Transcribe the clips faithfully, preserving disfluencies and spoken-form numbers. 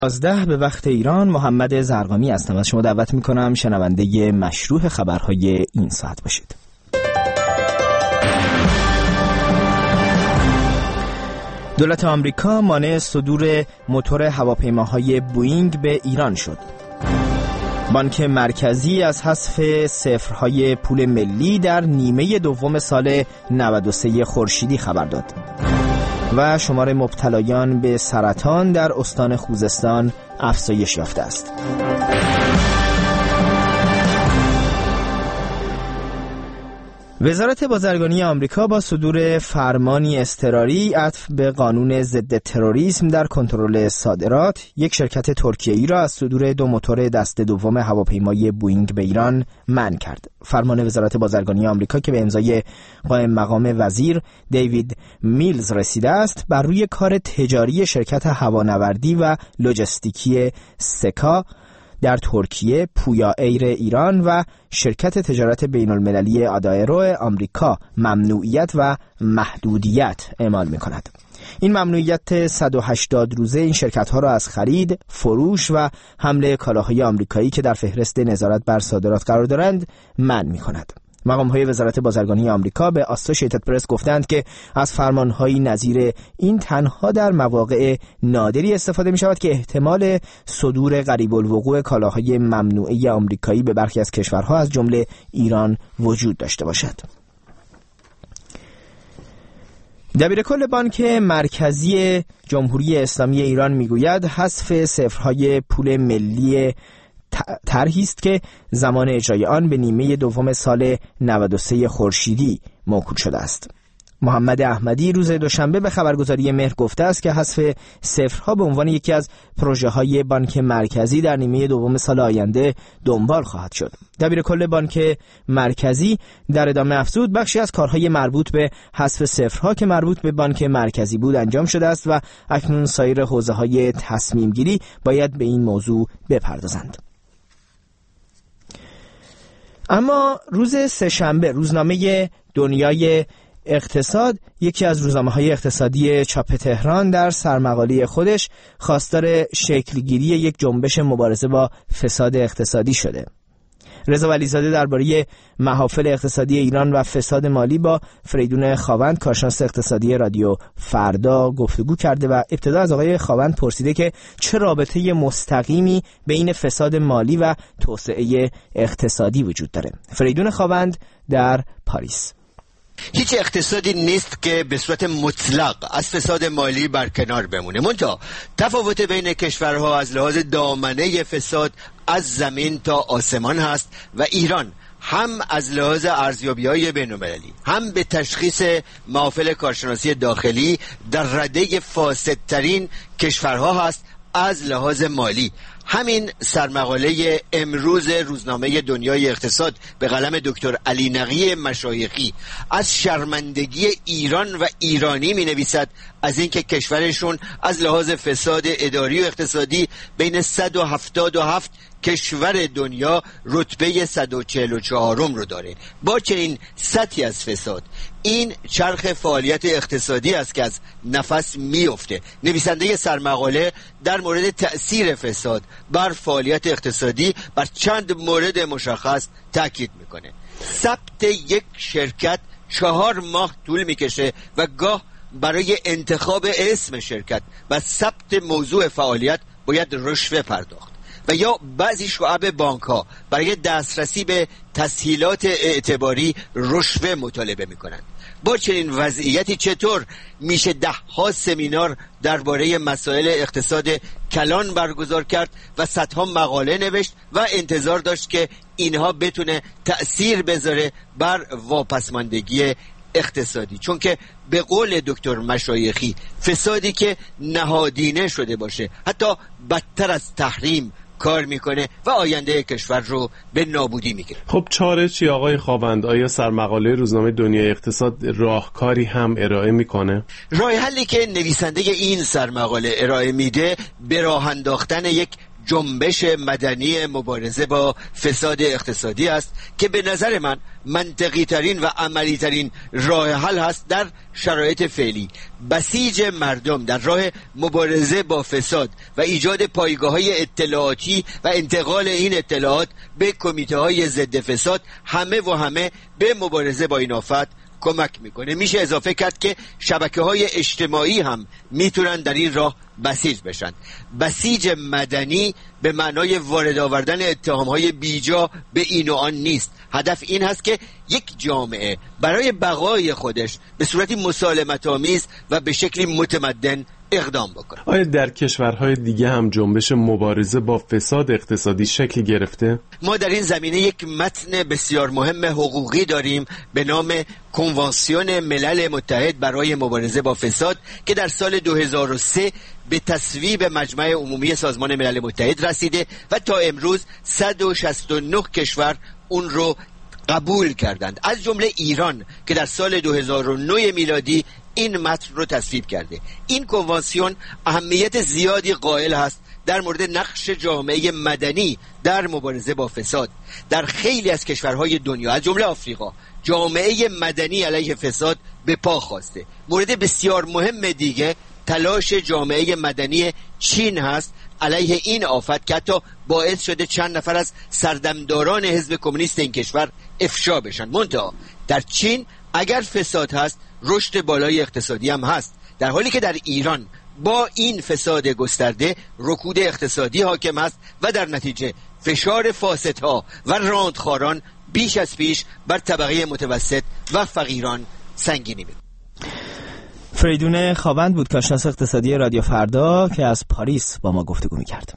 یازده به وقت ایران. محمد زرقامی هستم. از شما دعوت میکنم شنونده مشروح خبرهای این ساعت باشید. دولت آمریکا مانع صدور موتور هواپیماهای بوئینگ به ایران شد. بانک مرکزی از حذف صفرهای پول ملی در نیمه دوم سال نود و سه خورشیدی خبر داد. و شمار مبتلایان به سرطان در استان خوزستان افزایش یافته است. وزارت بازرگانی آمریکا با صدور فرمانی اضطراری عطف به قانون ضد تروریسم در کنترل صادرات یک شرکت ترکیه‌ای را از صدور دو موتور دسته دوم هواپیمای بوئینگ به ایران منع کرد. فرمان وزارت بازرگانی آمریکا که به امضای قائم مقام وزیر دیوید میلز رسیده است، بر روی کار تجاری شرکت هوانوردی و لوجستیکی سکا در ترکیه، پویا ایر ایران و شرکت تجارت بین المللی آدایرو آمریکا ممنوعیت و محدودیت اعمال می کند. این ممنوعیت صد و هشتاد روزه این شرکت ها را از خرید، فروش و حمل کالاهای آمریکایی که در فهرست نظارت بر صادرات قرار دارند منع می کند. مقام‌های وزارت بازرگانی آمریکا به آسوشیتد پرس گفتند که از فرمان‌های نظیر این تنها در مواقع نادری استفاده می‌شود که احتمال صدور قریب الوقوع کالاهای ممنوعه آمریکایی به برخی از کشورها از جمله ایران وجود داشته باشد. دبیرکل بانک مرکزی جمهوری اسلامی ایران میگوید حذف صفرهای پول ملی طرحی است که زمان اجرای آن به نیمه دوم سال نود و سه خورشیدی موکول شده است. محمد احمدی روز دوشنبه به خبرگزاری مهر گفته است که حذف صفرها به عنوان یکی از پروژه‌های بانک مرکزی در نیمه دوم سال آینده دنبال خواهد شد. دبیرکل بانک مرکزی در ادامه افزود بخشی از کارهای مربوط به حذف صفرها که مربوط به بانک مرکزی بود انجام شده است و اکنون سایر حوزه‌های تصمیم گیری باید به این موضوع بپردازند. اما روز سه‌شنبه روزنامه دنیای اقتصاد، یکی از روزنامه‌های اقتصادی چاپ تهران، در سرمقاله خودش خواستار شکلگیری یک جنبش مبارزه با فساد اقتصادی شده. رضا ولیزاده درباره محافل اقتصادی ایران و فساد مالی با فریدون خاوند، کارشناس اقتصادی رادیو فردا، گفتگو کرده و ابتدا از آقای خاوند پرسیده که چه رابطه مستقیمی بین فساد مالی و توسعه اقتصادی وجود داره. فریدون خاوند در پاریس: هیچ اقتصادی نیست که به صورت مطلق از فساد مالی برکنار بمونه. منتها تفاوت بین کشورها از لحاظ دامنه فساد از زمین تا آسمان هست و ایران هم از لحاظ ارزیابی‌های بین‌المللی هم به تشخیص محافل کارشناسی داخلی در رده فاسدترین کشورها هست از لحاظ مالی. همین سرمقاله امروز روزنامه دنیای اقتصاد به قلم دکتر علی نقی مشایخی از شرمندگی ایران و ایرانی می نویسد از اینکه کشورشون از لحاظ فساد اداری و اقتصادی بین صد و هفتاد و هفت کشور دنیا رتبه صد و چهل و چهار رو داره. با چنین سطحی از فساد این چرخ فعالیت اقتصادی است که از نفس میفته. نویسنده سرمقاله در مورد تأثیر فساد بر فعالیت اقتصادی بر چند مورد مشخص تاکید میکنه. ثبت یک شرکت چهار ماه طول میکشه و گاه برای انتخاب اسم شرکت و ثبت موضوع فعالیت باید رشوه پرداخت و یا بعضی شعب بانک ها برای دسترسی به تسهیلات اعتباری رشوه مطالبه میکنند. با چنین وضعیتی چطور میشه ده ها سمینار درباره مسائل اقتصاد کلان برگزار کرد و صدها مقاله نوشت و انتظار داشت که اینها بتونه تأثیر بذاره بر واپسماندگی اقتصادی؟ چون که به قول دکتر مشایخی فسادی که نهادینه شده باشه حتی بدتر از تحریم کار میکنه و آینده کشور رو به نابودی میگیره. خب چاره چی آقای خاوند؟ آیا سرمقاله روزنامه دنیای اقتصاد راهکاری هم ارائه میکنه؟ راه حلی که نویسنده این سرمقاله ارائه میده به راه انداختن یک جنبش مدنی مبارزه با فساد اقتصادی است که به نظر من منطقی ترین و عملی ترین راه حل هست در شرایط فعلی. بسیج مردم در راه مبارزه با فساد و ایجاد پایگاه‌های اطلاعاتی و انتقال این اطلاعات به کمیته‌های ضد فساد همه و همه به مبارزه با این آفت کمک میکنه. میشه اضافه کرد که شبکه‌های اجتماعی هم میتونن در این راه بسیج بشن. بسیج مدنی به معنای وارد آوردن اتهام‌های بیجا به این و آن نیست. هدف این هست که یک جامعه برای بقای خودش به صورتی مسالمت‌آمیز و به شکلی متمدن اقدام بکنه. آیا در کشورهای دیگه هم جنبش مبارزه با فساد اقتصادی شکل گرفته؟ ما در این زمینه یک متن بسیار مهم حقوقی داریم به نام کنوانسیون ملل متحد برای مبارزه با فساد که در سال دو هزار و سه به تصویب مجمع عمومی سازمان ملل متحد رسیده و تا امروز صد و شصت و نه کشور اون رو قبول کردند، از جمله ایران که در سال دو هزار و نه میلادی این متن رو تصویب کرده. این کنوانسیون اهمیت زیادی قائل هست در مورد نقش جامعه مدنی در مبارزه با فساد. در خیلی از کشورهای دنیا از جمله آفریقا جامعه مدنی علیه فساد به پا خواسته. مورد بسیار مهم دیگه تلاش جامعه مدنی چین هست علیه این آفت که حتی باعث شده چند نفر از سردمداران حزب کمونیست این کشور افشا بشن. منتها در چین اگر فساد هست رشد بالای اقتصادی هم هست، در حالی که در ایران با این فساد گسترده رکود اقتصادی حاکم است و در نتیجه فشار فاسدها و راندخواران بیش از پیش بر طبقه متوسط و فقیران سنگینی می‌کند. فریدون خاوند بود، کارشناس اقتصادی رادیو فردا که از پاریس با ما گفتگو می‌کرد.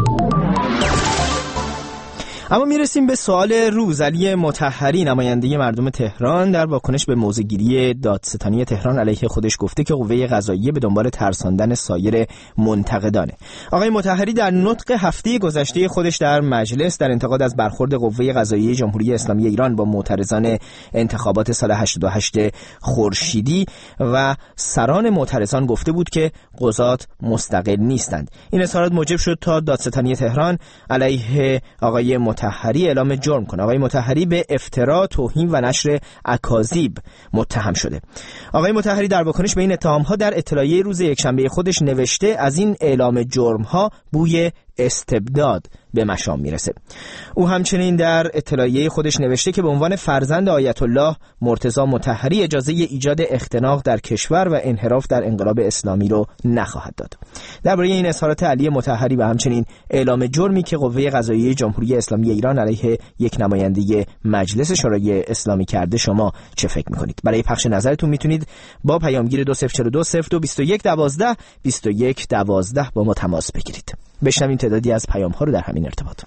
اما میرسیم به سوال روز. علی مطهری نماینده مردم تهران در واکنش به موضع‌گیری دادستانی تهران علیه خودش گفته که قوه قضاییه به دنبال ترساندن سایر منتقدانه. آقای مطهری در نطق هفته گذشته خودش در مجلس در انتقاد از برخورد قوه قضاییه جمهوری اسلامی ایران با معترضان انتخابات سال هشتاد و هشت خورشیدی و سران معترضان گفته بود که قضات مستقل نیستند. این اظهارات موجب شد تا دادستانی تهران علیه آقای مطهری اعلام جرم کنه. آقای مطهری به افترا، توهین و نشر اکاذیب متهم شده. آقای مطهری در واکنش به این اتهام‌ها در اطلاعیه روز یکشنبه خودش نوشته از این اعلام جرم‌ها بوی استبداد به مشام میرسه. او همچنین در اطلاعیه خودش نوشته که به عنوان فرزند آیت الله مرتضی مطهری اجازه ایجاد اختناق در کشور و انحراف در انقلاب اسلامی رو نخواهد داد. درباره این اظهارات علی مطهری و همچنین اعلام جرمی که قوه قضاییه جمهوری اسلامی ایران علیه یک نماینده مجلس شورای اسلامی کرده شما چه فکر میکنید؟ برای پخش نظرتون میتونید با پیامگیر دو صفر چهار دو صفر دو بیست و یک دوازده بیست و یک دوازده با ما تماس بگیرید. بشنویم تعدادی از پیام ها رو در همین ارتباط.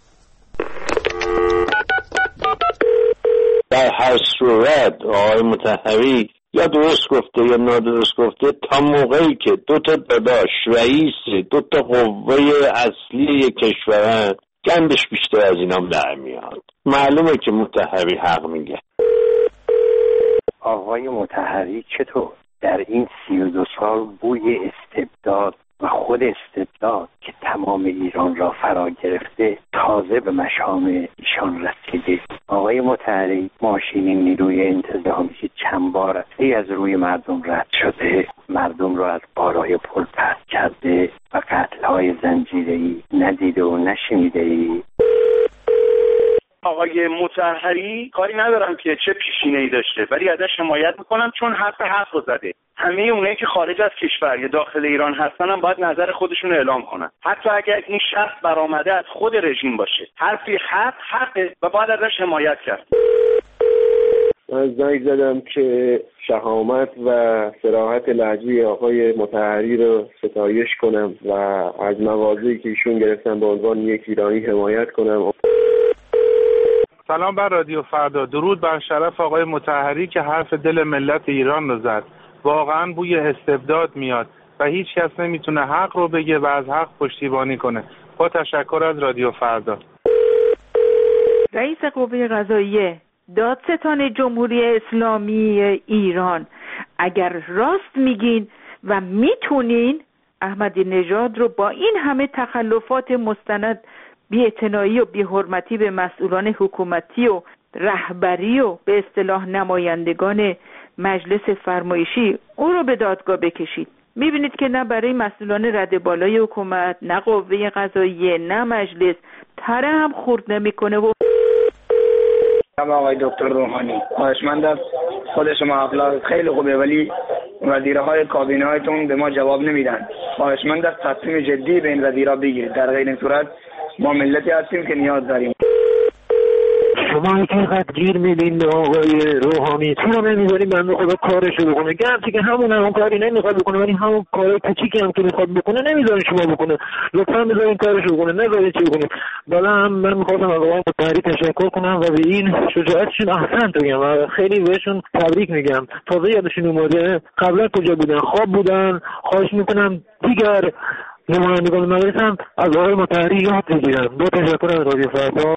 در هر صورت آقای مطهری یا درست گفته یا نادرست گفته، تا موقعی که دو تا داداش رئیس دو تا قوه اصلی کشورن گندش بیشتر از اینام در میاد. معلومه که مطهری حق میگه. آقای مطهری چطور در این سی و دو سال بوی استبداد و خود استبداد که تمام ایران را فرا گرفته تازه به مشام ایشان رسیده؟ آقای مطهری ماشین نیروی انتظامی که چند بار از روی مردم رد شده، مردم را از بالای پل پرت کرده و قتل‌های زنجیره‌ای ندیده و نشنیده‌ای. آقای مطهری کاری ندارم که چه پیشینه‌ای داشته، ولی ازش حمایت میکنم چون حرف حق رو زده. همه اونایی که خارج از کشور یا داخل ایران هستن هم باید نظر خودشون اعلام کنن، حتی اگر این شخص برآمده از خود رژیم باشه. حرفی حق حقه و باید ازش حمایت کرد. من زنگ زدم که شهامت و صراحت لهجه آقای مطهری رو ستایش کنم و از مواضعی که ایشون گرفتن به عنوان یک ایرانی حمایت کنم. سلام بر رادیو فردا. درود بر شرف آقای مطهری که حرف دل ملت ایران رو زد. واقعا بوی استبداد میاد و هیچ کس نمیتونه حق رو بگه و از حق پشتیبانی کنه. با تشکر از رادیو فردا. رئیس قوه قضاییه دادستان جمهوری اسلامی ایران، اگر راست میگین و میتونین احمدی نژاد رو با این همه تخلفات مستند بی‌اعتنایی و بی‌حرمتی به مسئولان حکومتی و رهبری و به اصطلاح نمایندگان مجلس فرمایشی او رو به دادگاه بکشید. میبینید که نه برای مسئولان رده بالای حکومت، نه قوه قضاییه، نه مجلس تره هم خورد نمیکنه. و آقای دکتر روحانی، خواهشمندم خود شما اخلاق خیلی خوبه ولی وزیرهای کابینه هایتون به ما جواب نمیدن. خواهشمندم تصمیم جدی به این وزیرها بگیرید، در غیر این صورت ما ملتی هستیم که نیاز داریم. شما اینقدر گیر میدین به آقای روحانی، چرا نمیذاریم بنده خدا کارشو بکنه؟ گرچه که همون همون کاری نمیخواد بکنه ولی همون کارهای کوچیکی هم که میخواد بکنه نمیذارین شما بکنه. لطفا بذارین کارشو بکنه، نذارین چی بکنه. بالا هم من میخواستم از آقای مطهری تشکر کنم و به این شجاعتشون احسنت بگم و خیلی بهشون تبریک میگم. تازه یادشون اومده قبلا کجا بودن، خواب بودن. خواهش میکنم دیگر نمایندگان مجلس هم از آقای مطهری یاد بگیرن. با تشکر از رادیو فردا.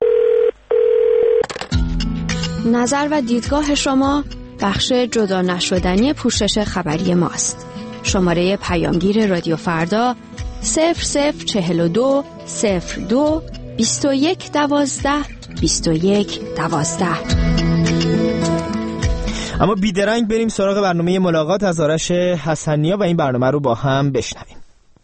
نظر و دیدگاه شما بخش جدا نشدنی پوشش خبری ماست. شماره پیامگیر رادیو فردا صفر صفر چهل و دو صفر دو بیست و یک دوازده بیست و یک دوازده. اما بیدرنگ بریم سراغ برنامه ملاقات از آرش حسنیا و این برنامه رو با هم بشنویم.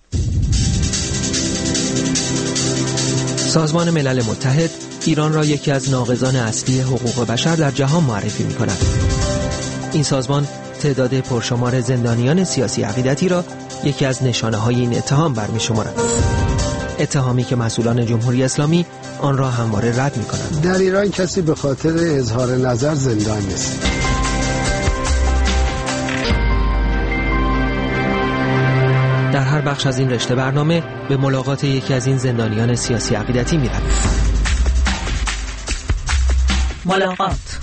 سازمان ملل متحد ایران را یکی از ناقضان اصلی حقوق بشر در جهان معرفی می کند. این سازمان تعداد پرشمار زندانیان سیاسی عقیدتی را یکی از نشانه‌های این اتهام برمی شمارد. اتهامی که مسئولان جمهوری اسلامی آن را همواره رد می کنند. در ایران کسی به خاطر اظهار نظر زندان نیست. در هر بخش از این رشته برنامه به ملاقات یکی از این زندانیان سیاسی عقیدتی می رویم. ملاقات.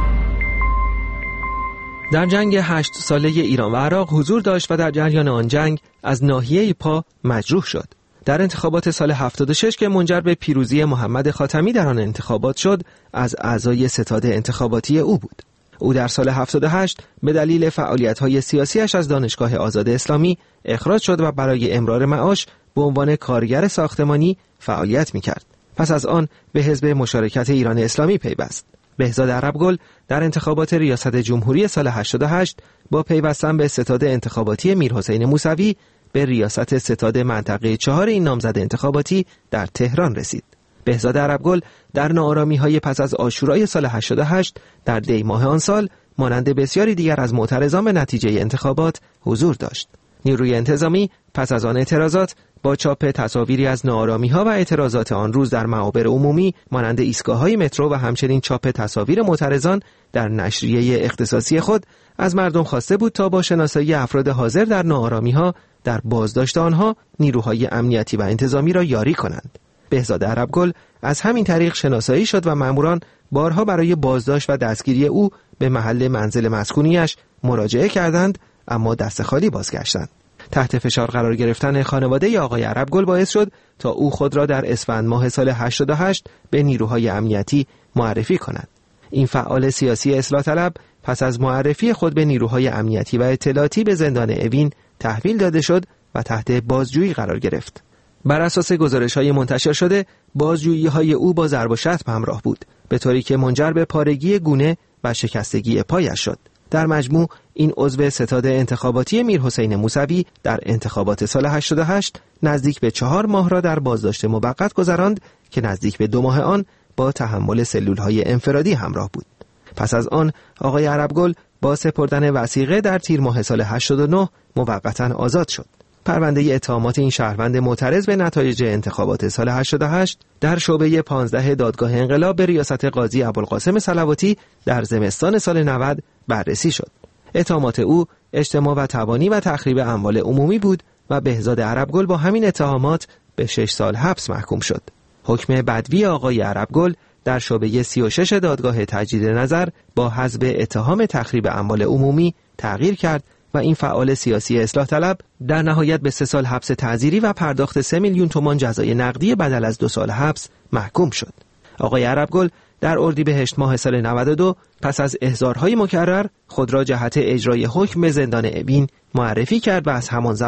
در جنگ هشت ساله ایران و عراق حضور داشت و در جریان آن جنگ از ناحیه پا مجروح شد. در انتخابات سال هفتاد و شش که منجر به پیروزی محمد خاتمی در آن انتخابات شد، از اعضای ستاد انتخاباتی او بود. او در سال هفتاد و هشت به دلیل فعالیت‌های سیاسیش از دانشگاه آزاد اسلامی اخراج شد و برای امرار معاش به عنوان کارگر ساختمانی فعالیت می‌کرد. پس از آن به حزب مشارکت ایران اسلامی پیوست. بهزاد عربگل در انتخابات ریاست جمهوری سال هشتاد و هشت با پیوستن به ستاد انتخاباتی میرحسین موسوی به ریاست ستاد منطقه چهار این نامزد انتخاباتی در تهران رسید. بهزاد عربگل در ناآرامی‌های پس از عاشورای سال هشتاد و هشت در دی ماه آن سال مانند بسیاری دیگر از معترضان به نتیجه انتخابات حضور داشت. نیروی انتظامی پس از آن اعتراضات با چاپ تصاویری از ناآرامی‌ها و اعتراضات آن روز در معابر عمومی مانند ایستگاه‌های مترو و همچنین چاپ تصاویر معترضان در نشریه اختصاصی خود از مردم خواسته بود تا با شناسایی افراد حاضر در ناآرامی‌ها در بازداشت آنها نیروهای امنیتی و انتظامی را یاری کنند. بهزاد عربگل از همین طریق شناسایی شد و ماموران بارها برای بازداشت و دستگیری او به محل منزل مسکونیش مراجعه کردند، اما دست خالی بازگشتند. تحت فشار قرار گرفتن خانواده آقای عربگل باعث شد تا او خود را در اسفند ماه سال هشتاد و هشت به نیروهای امنیتی معرفی کند. این فعال سیاسی اصلاح طلب پس از معرفی خود به نیروهای امنیتی و اطلاعاتی به زندان اوین تحویل داده شد و تحت بازجویی قرار گرفت. بر اساس گزارش‌های منتشر شده، بازجویی‌های او با ضرب و شتم همراه بود، به طوری که منجر به پارگی گونه و شکستگی پایش شد. در مجموع این عضو ستاد انتخاباتی میرحسین موسوی در انتخابات سال هشتاد و هشت نزدیک به چهار ماه را در بازداشت موقت گذراند که نزدیک به دو ماه آن با تحمل سلول‌های انفرادی همراه بود. پس از آن آقای عربگل با سپردن وثیقه در تیر ماه سال هشتاد و نه موقتاً آزاد شد. پرونده اتهامات این شهروند معترض به نتایج انتخابات سال هشتاد و هشت در شعبه پانزده دادگاه انقلاب به ریاست قاضی ابوالقاسم صلواتی در زمستان سال نود بررسی شد. اتهامات او اجتماع و تبانی و تخریب اموال عمومی بود و بهزاد عربگل با همین اتهامات به شش سال حبس محکوم شد. حکم بدوی آقای عربگل در شعبه سی و شش دادگاه تجدید نظر با حذف اتهام تخریب اموال عمومی تغییر کرد و این فعال سیاسی اصلاح طلب در نهایت به سه سال حبس تعزیری و پرداخت سه میلیون تومان جزای نقدی بدل از دو سال حبس محکوم شد. آقای عربگل در اردیبهشت ماه سال نود و دو پس از احضارهای مکرر خود را جهت اجرای حکم به زندان اوین معرفی کرد و از همان زمان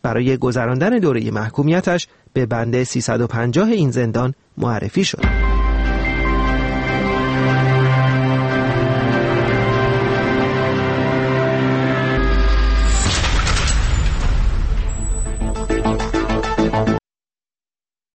برای گذراندن دوره محکومیتش به بند سیصد و پنجاه این زندان معرفی شد.